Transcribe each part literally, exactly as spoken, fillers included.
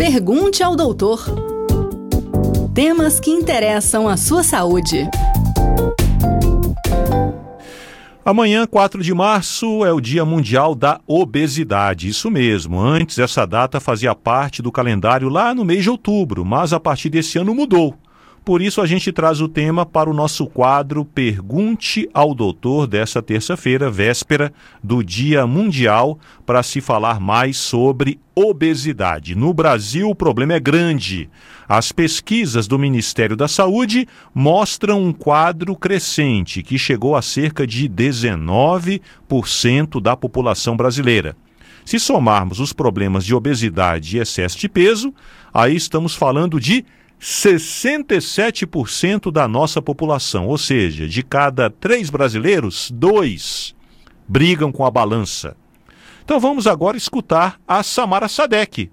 Pergunte ao doutor. Temas que interessam a sua saúde. Amanhã, quatro de março, é o Dia Mundial da Obesidade. Isso mesmo, antes essa data fazia parte do calendário lá no mês de outubro, mas a partir desse ano mudou. Por isso a gente traz o tema para o nosso quadro Pergunte ao Doutor desta terça-feira, véspera do Dia Mundial, para se falar mais sobre obesidade. No Brasil o problema é grande. As pesquisas do Ministério da Saúde mostram um quadro crescente que chegou a cerca de dezenove por cento da população brasileira. Se somarmos os problemas de obesidade e excesso de peso, aí estamos falando de sessenta e sete por cento da nossa população, ou seja, de cada três brasileiros, dois brigam com a balança. Então vamos agora escutar a Samara Sadek,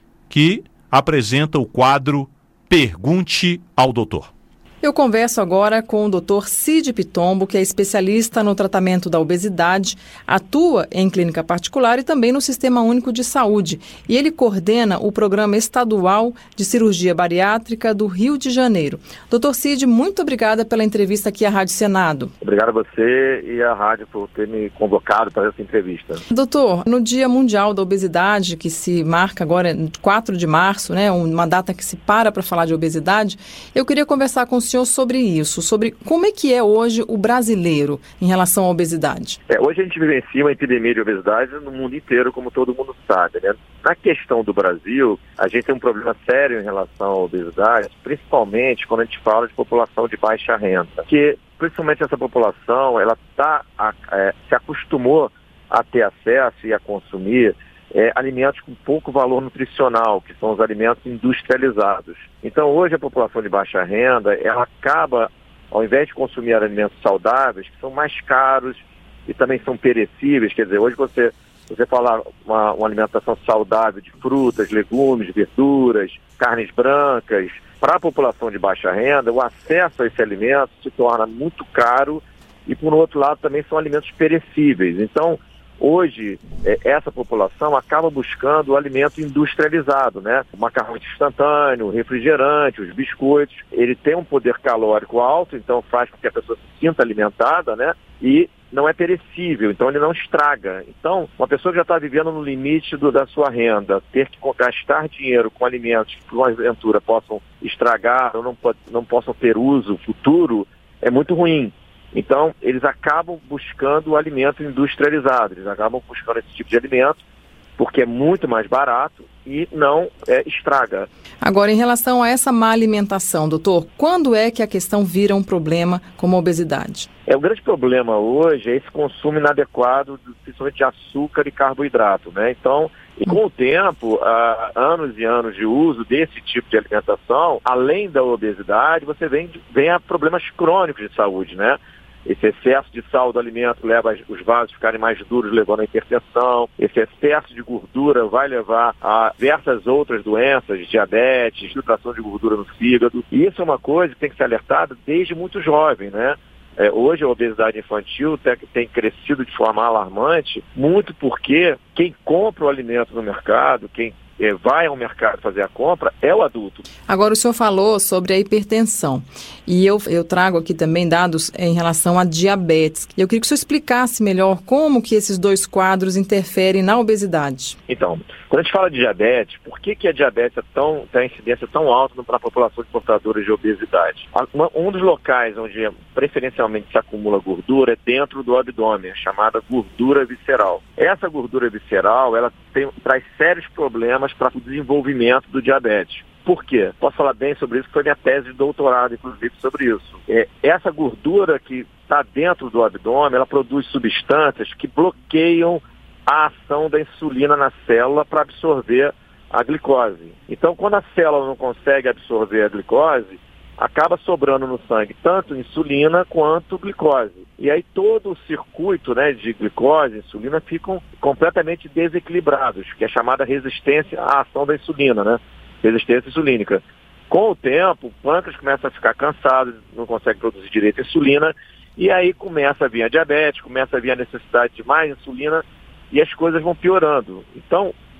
que apresenta o quadro Pergunte ao Doutor. Eu converso agora com o doutor Cid Pitombo, que é especialista no tratamento da obesidade, atua em clínica particular e também no Sistema Único de Saúde. E ele coordena o Programa Estadual de Cirurgia Bariátrica do Rio de Janeiro. doutor Cid, muito obrigada pela entrevista aqui à Rádio Senado. Obrigado a você e à rádio por ter me convocado para essa entrevista. Doutor, no Dia Mundial da Obesidade, que se marca agora quatro de março, né, uma data que se para para falar de obesidade, eu queria conversar com o senhor sobre isso, sobre como é que é hoje o brasileiro em relação à obesidade. É, hoje a gente vivencia uma epidemia de obesidade no mundo inteiro, como todo mundo sabe, né? Na questão do Brasil, a gente tem um problema sério em relação à obesidade, principalmente quando a gente fala de população de baixa renda, que principalmente essa população, ela tá, é, se acostumou a ter acesso e a consumir É, alimentos com pouco valor nutricional, que são os alimentos industrializados. Então, hoje a população de baixa renda, ela acaba, ao invés de consumir alimentos saudáveis, que são mais caros e também são perecíveis, quer dizer, hoje você, você falar uma, uma alimentação saudável de frutas, legumes, verduras, carnes brancas, para a população de baixa renda, o acesso a esse alimento se torna muito caro e, por outro lado, também são alimentos perecíveis. Então, hoje, essa população acaba buscando o alimento industrializado, né? O macarrão instantâneo, o refrigerante, os biscoitos. Ele tem um poder calórico alto, então faz com que a pessoa se sinta alimentada, né? E não é perecível, então ele não estraga. Então, uma pessoa que já está vivendo no limite do, da sua renda, ter que gastar dinheiro com alimentos que, por aventura, possam estragar ou não, não possam ter uso futuro, é muito ruim. Então, eles acabam buscando o alimento industrializado, eles acabam buscando esse tipo de alimento porque é muito mais barato e não é, estraga. Agora, em relação a essa má alimentação, doutor, quando é que a questão vira um problema como a obesidade? É, o grande problema hoje é esse consumo inadequado, principalmente de açúcar e carboidrato, né? Então, e com o tempo, ah, anos e anos de uso desse tipo de alimentação, além da obesidade, você vem, vem a problemas crônicos de saúde, né? Esse excesso de sal do alimento leva os vasos a ficarem mais duros, levando à hipertensão. Esse excesso de gordura vai levar a diversas outras doenças, diabetes, filtração de gordura no fígado. E isso é uma coisa que tem que ser alertada desde muito jovem, né? É, hoje a obesidade infantil tem, tem crescido de forma alarmante, muito porque quem compra o alimento no mercado, quem é, vai ao mercado fazer a compra, é o adulto. Agora o senhor falou sobre a hipertensão e eu, eu trago aqui também dados em relação à diabetes. Eu queria que o senhor explicasse melhor como que esses dois quadros interferem na obesidade. Então, quando a gente fala de diabetes, por que, que a diabetes é tão, tem a incidência tão alta para a população de portadores de obesidade? Um dos locais onde preferencialmente se acumula gordura é dentro do abdômen, chamada gordura visceral. Essa gordura visceral, ela tem, traz sérios problemas para o desenvolvimento do diabetes. Por quê? Posso falar bem sobre isso, foi minha tese de doutorado, inclusive, sobre isso. É, essa gordura que está dentro do abdômen, ela produz substâncias que bloqueiam a ação da insulina na célula para absorver a glicose. Então, quando a célula não consegue absorver a glicose, acaba sobrando no sangue tanto insulina quanto glicose. E aí todo o circuito, né, de glicose e insulina ficam completamente desequilibrados, que é chamada resistência à ação da insulina, né? Resistência insulínica. Com o tempo, o pâncreas começa a ficar cansado, não consegue produzir direito a insulina, e aí começa a vir a diabetes, começa a vir a necessidade de mais insulina, e as coisas vão piorando. Então,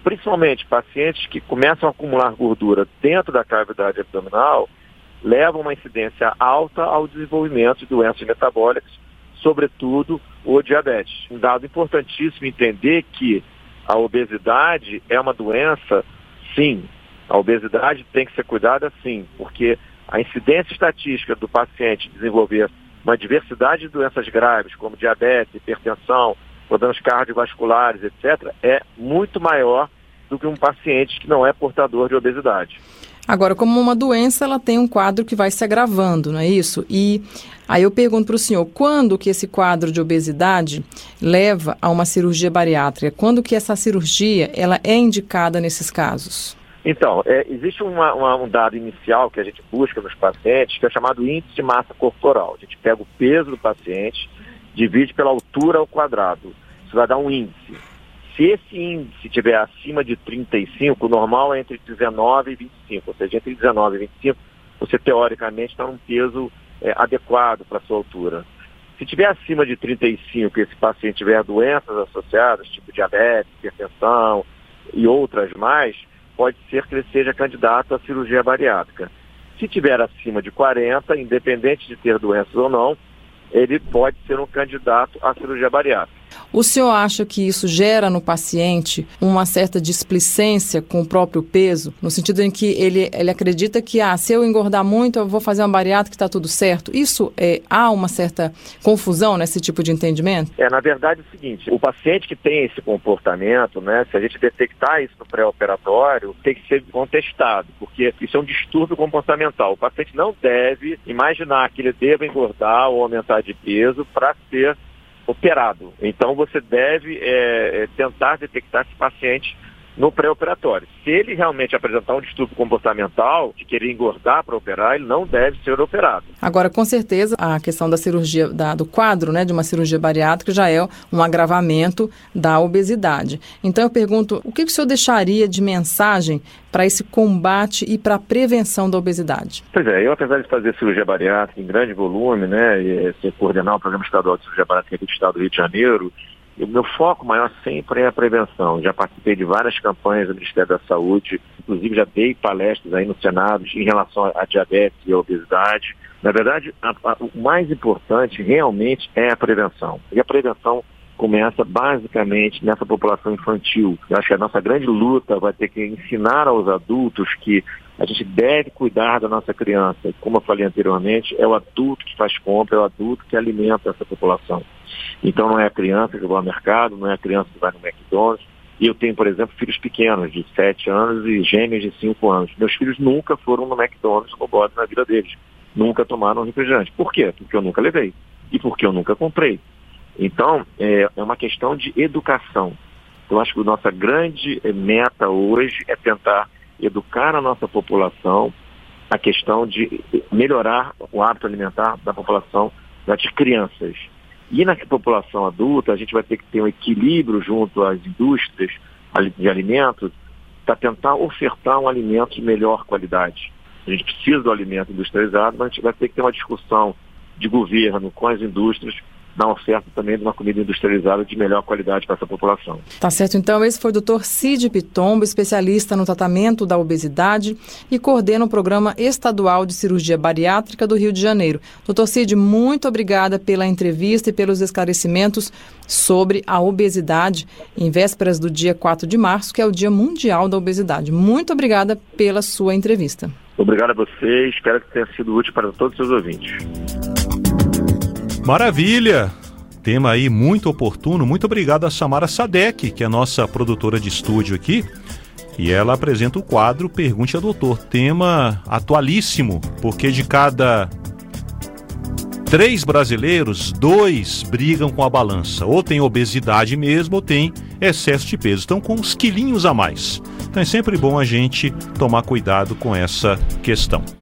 principalmente pacientes que começam a acumular gordura dentro da cavidade abdominal, levam uma incidência alta ao desenvolvimento de doenças metabólicas, sobretudo o diabetes. Um dado importantíssimo entender que a obesidade é uma doença, sim. A obesidade tem que ser cuidada, sim, porque a incidência estatística do paciente desenvolver uma diversidade de doenças graves, como diabetes, hipertensão, problemas cardiovasculares, etcétera, é muito maior do que um paciente que não é portador de obesidade. Agora, como uma doença, ela tem um quadro que vai se agravando, não é isso? E aí eu pergunto para o senhor, quando que esse quadro de obesidade leva a uma cirurgia bariátrica? Quando que essa cirurgia ela é indicada nesses casos? Então, é, existe uma, uma, um dado inicial que a gente busca nos pacientes, que é chamado índice de massa corporal. A gente pega o peso do paciente, divide pela altura ao quadrado. Isso vai dar um índice. Se esse índice estiver acima de trinta e cinco, o normal é entre dezenove e vinte e cinco, ou seja, entre dezenove e vinte e cinco, você teoricamente está num peso é, adequado para a sua altura. Se estiver acima de trinta e cinco e esse paciente tiver doenças associadas, tipo diabetes, hipertensão e outras mais, pode ser que ele seja candidato à cirurgia bariátrica. Se tiver acima de quarenta, independente de ter doenças ou não, ele pode ser um candidato à cirurgia bariátrica. O senhor acha que isso gera no paciente uma certa displicência com o próprio peso, no sentido em que ele, ele acredita que, ah, se eu engordar muito, eu vou fazer uma bariátrica que está tudo certo? Isso, é, há uma certa confusão nesse tipo de entendimento? É, na verdade é o seguinte, o paciente que tem esse comportamento, né, se a gente detectar isso no pré-operatório, tem que ser contestado, porque isso é um distúrbio comportamental. O paciente não deve imaginar que ele deva engordar ou aumentar de peso para ser operado. Então você deve é, tentar detectar esse paciente no pré-operatório. Se ele realmente apresentar um distúrbio comportamental, de querer engordar para operar, ele não deve ser operado. Agora, com certeza, a questão da cirurgia, da, do quadro, né, de uma cirurgia bariátrica já é um agravamento da obesidade. Então eu pergunto, o que, que o senhor deixaria de mensagem para esse combate e para a prevenção da obesidade? Pois é, eu apesar de fazer cirurgia bariátrica em grande volume, né, e ser coordenar o Programa Estadual de Cirurgia Bariátrica aqui do Estado do Rio de Janeiro, o meu foco maior sempre é a prevenção. Já participei de várias campanhas do Ministério da Saúde, inclusive já dei palestras aí no Senado em relação à diabetes e à obesidade. Na verdade, a, a, o mais importante realmente é a prevenção. E a prevenção começa basicamente nessa população infantil. Eu acho que a nossa grande luta vai ter que ensinar aos adultos que a gente deve cuidar da nossa criança. Como eu falei anteriormente, é o adulto que faz compra, é o adulto que alimenta essa população. Então não é a criança que vai ao mercado, não é a criança que vai no McDonald's. E eu tenho, por exemplo, filhos pequenos, de sete anos e gêmeos de cinco anos. Meus filhos nunca foram no McDonald's no bode na vida deles. Nunca tomaram refrigerante. Por quê? Porque eu nunca levei. E porque eu nunca comprei. Então, é, é uma questão de educação. Eu acho que a nossa grande meta hoje é tentar educar a nossa população a questão de melhorar o hábito alimentar da população das crianças. E na população adulta, a gente vai ter que ter um equilíbrio junto às indústrias de alimentos para tentar ofertar um alimento de melhor qualidade. A gente precisa do alimento industrializado, mas a gente vai ter que ter uma discussão de governo com as indústrias na oferta também de uma comida industrializada de melhor qualidade para essa população. Tá certo, então esse foi o doutor Cid Pitombo, especialista no tratamento da obesidade e coordena o Programa Estadual de Cirurgia Bariátrica do Rio de Janeiro. doutor Cid, muito obrigada pela entrevista e pelos esclarecimentos sobre a obesidade em vésperas do dia quatro de março, que é o Dia Mundial da Obesidade. Muito obrigada pela sua entrevista. Obrigado a você, espero que tenha sido útil para todos os seus ouvintes. Maravilha! Tema aí muito oportuno. Muito obrigado a Samara Sadek, que é a nossa produtora de estúdio aqui. E ela apresenta o quadro Pergunte ao Doutor. Tema atualíssimo, porque de cada três brasileiros, dois brigam com a balança. Ou tem obesidade mesmo, ou tem excesso de peso. Estão com uns quilinhos a mais. Então é sempre bom a gente tomar cuidado com essa questão.